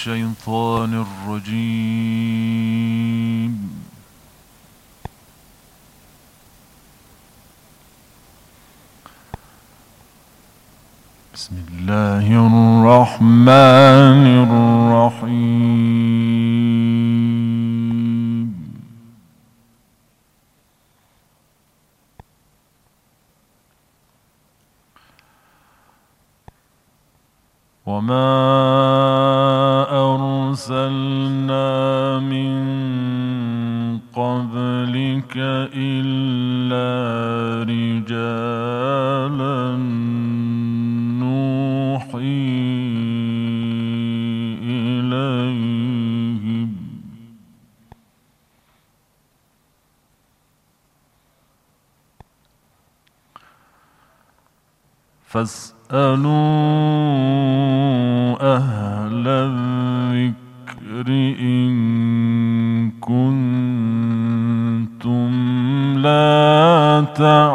الشيطان الرجيم. بسم الله الرحمن الرحيم. وما أرسلنا من قبلك إلا رجالا نوحي إليهم فاسألوا أهل الذكر إن كنتم لا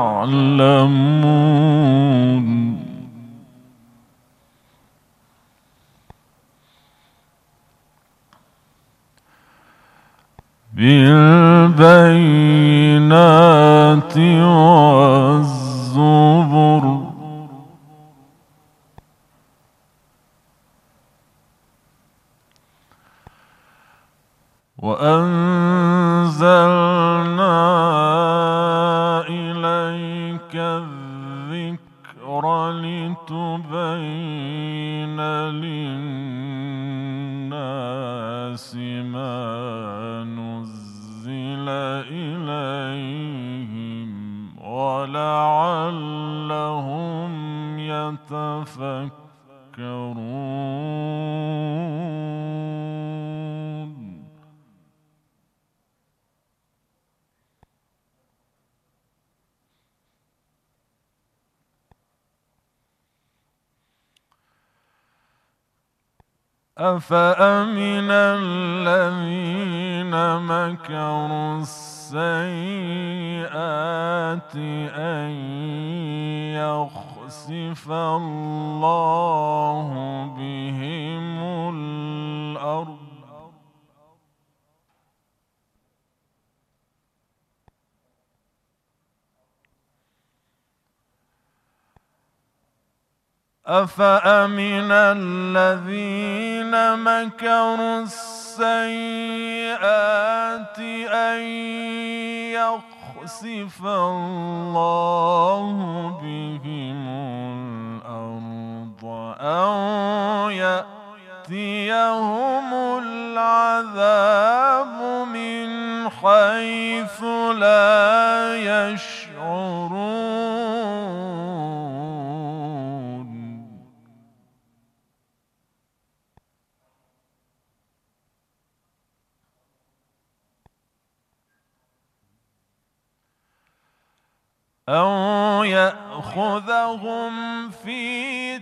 تعلمون. بالبينات والزبر وأنزلنا إليك الذكر لتبين للناس ما نزل إليهم ولعلهم يتفكرون. أفأمن الذين مكروا السيئات أن يخسف الله بهم الأرض أفأمن الذين مكروا السيئات أن يخسف الله بهم الأرض أو يأتيهم العذاب من حيث لا يشعرون. أو يأخذهم في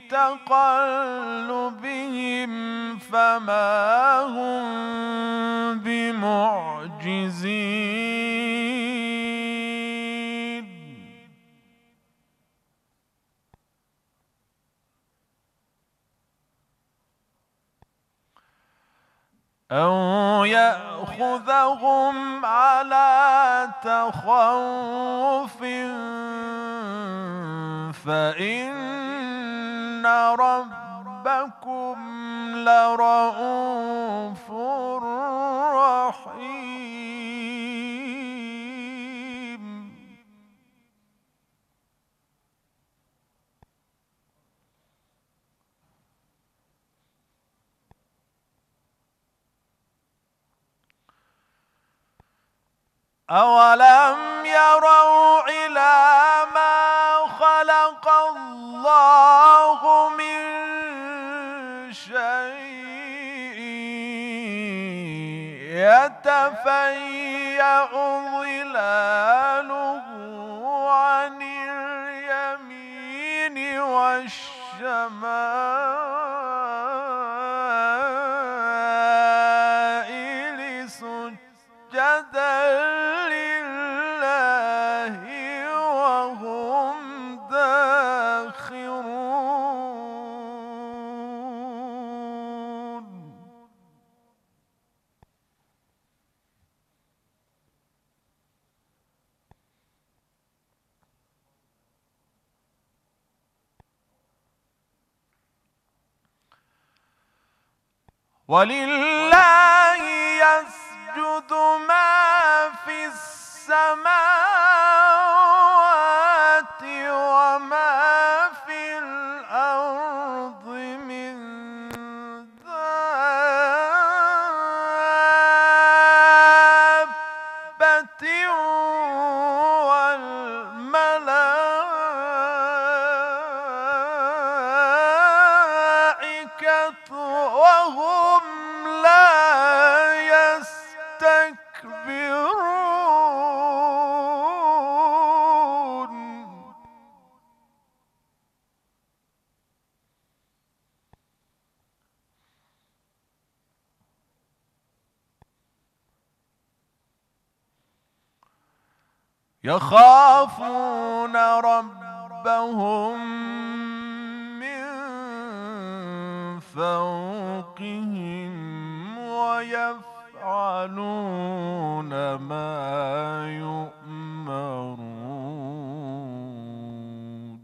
تقلبهم فما هم بمعجزين. أو يأخذهم على تخوف فإن ربكم لرءوف رحيم. أولم يروا إلى ما خلق الله من شيء يتفيأ ظلاله عن اليمين والشمائل سجدا لله وهم داخرون. ولله يسجد ما في السماوات وما في الأرض من دابة والملائكة وهم لا يستكبرون. يخافون ربهم من فوقهم ويفعلون ما يؤمرون.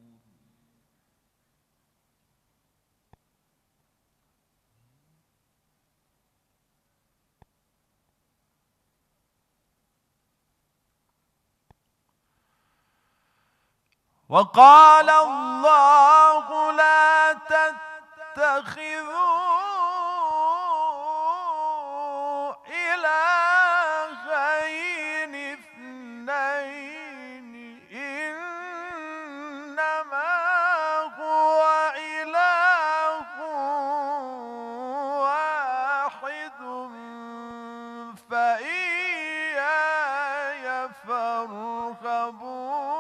وقال الله لا تتخذوا إلهين اثنين إنما هو إله واحد فإياي فارهبون.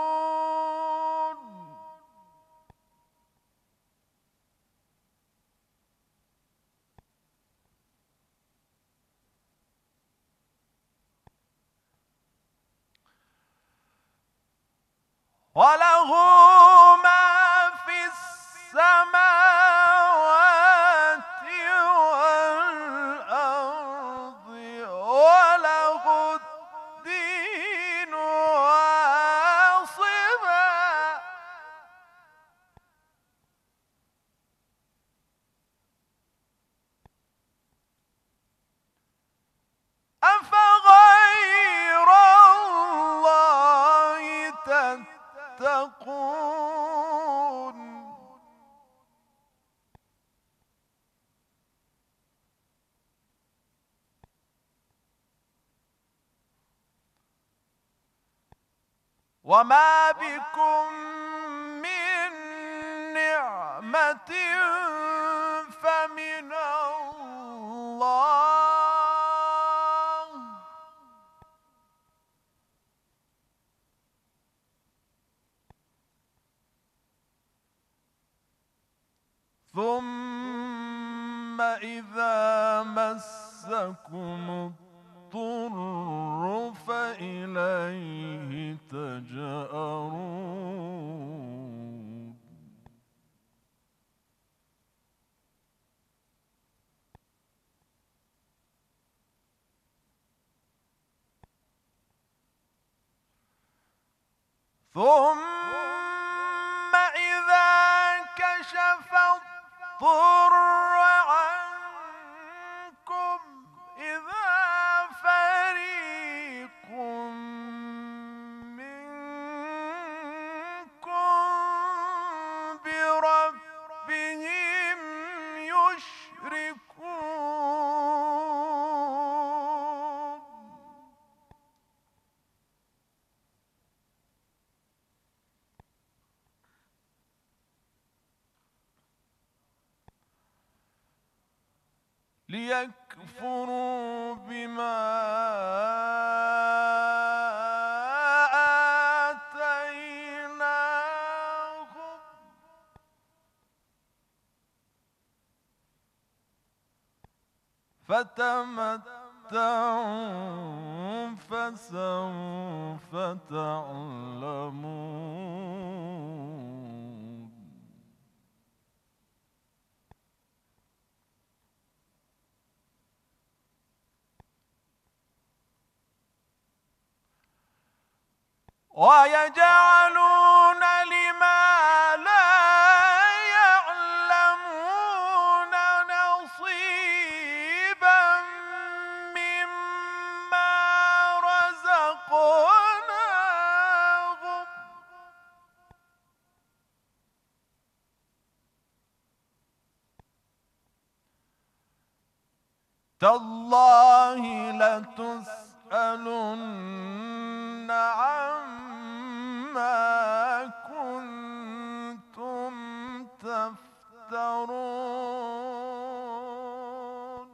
وله ما في السماوات والأرض وله الدين واصبا. أفغير الله تتقون. وما بكم من نعمة فمن الله ثم إذا مسكم الضر فإليه تجأرون. ثم إذا كشف الضر عنكم إذا فريق منكم بربهم يشركون. ليكفروا بما آتيناهم فتمتعوا فسوف تعلمون. ويجعلون لما لا يعلمون نصيبا تالله لتسألن عما كنتم تفترون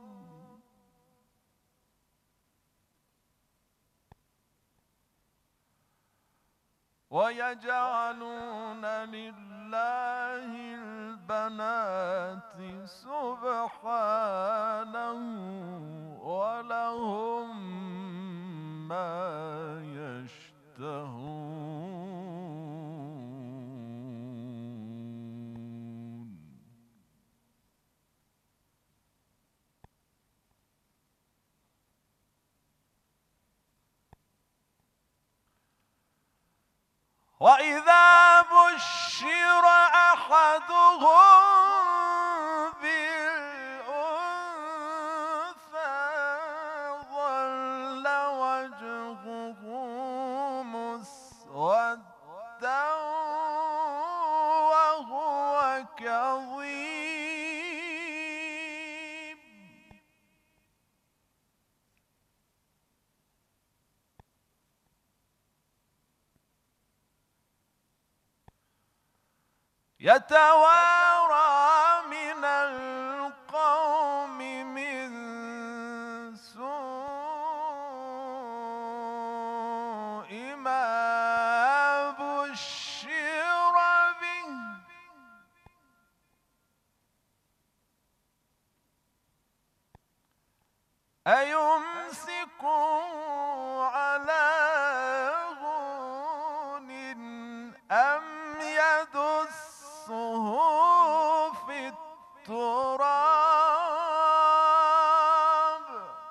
ويجعلون لله البنات سبحانه ولهم ما يشتهون وإذا بشر أحدهم بالأنثى ظل وجهه مسودا وهو كظيم يتوارى من القوم من سوء ما بشر به أيمسكه على هون أم يدسه في التراب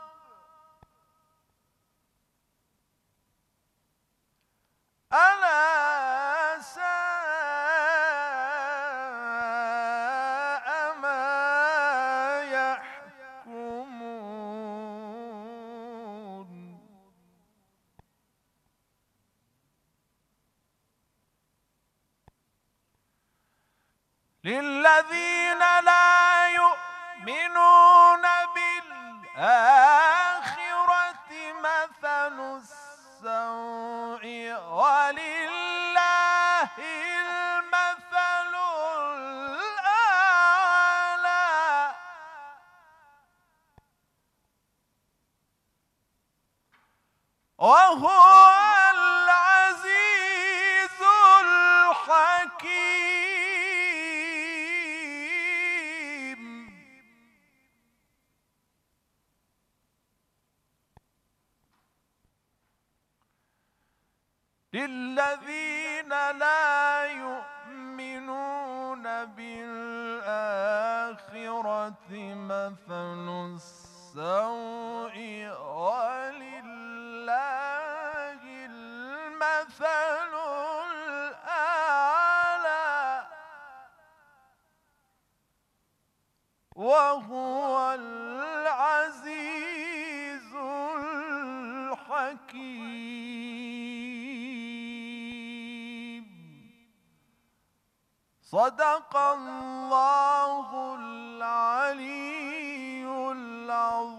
ألا ساء ما يحكمون للذين لا يؤمنون بالآخرة مثل السوء ولله المثل الأعلى وهو العزيز الحكيم للذين لا يؤمنون بالآخرة مثل السوء ولله المثل الأعلى وهو العزيز الحكيم صدق الله العلي العظيم.